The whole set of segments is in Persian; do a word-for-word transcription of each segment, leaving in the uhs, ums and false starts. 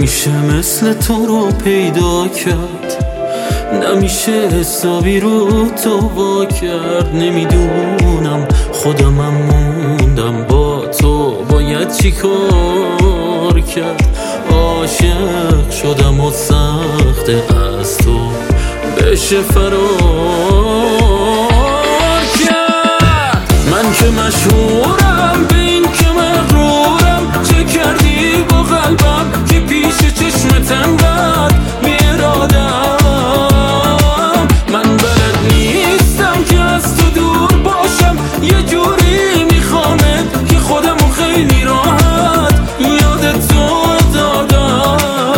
نمیشه مثل تو رو پیدا کرد، نمیشه حسابی رو تو وا کرد. نمیدونم خودمم موندم با تو باید چی کار کرد. عاشق شدم و سخته از تو بشه فرار کرد. من که مشهورم به این که مغرورم، چه کردی با قلبم که پیش چشمت انقدر بی‌اراده‌ام. من بلد نیستم که از تو دور باشم، یه جوری میخوامت که خودمو خیلی راحت یادت تو دادم.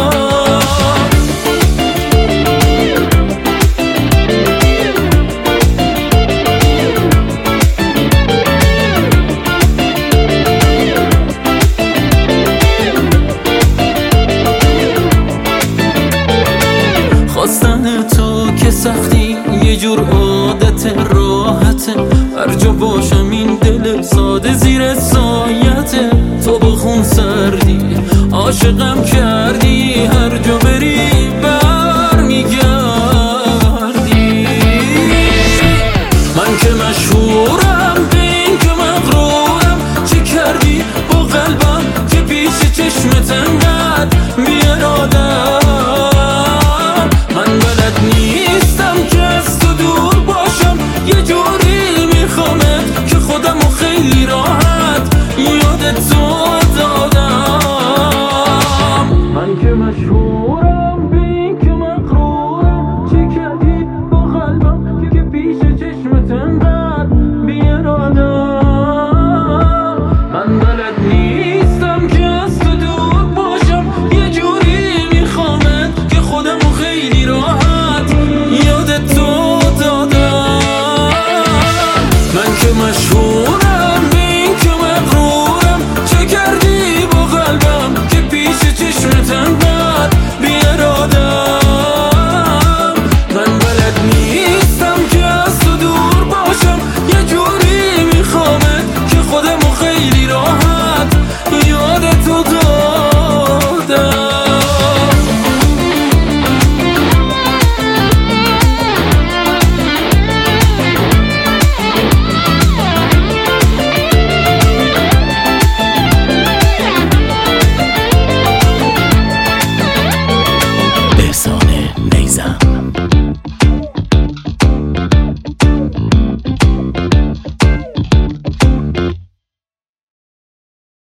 خواستن تو که سختی یه جور عادت راحته، هر جا باشم این دل ساده زیر سایته. تو با خون سردی عاشقم کردی،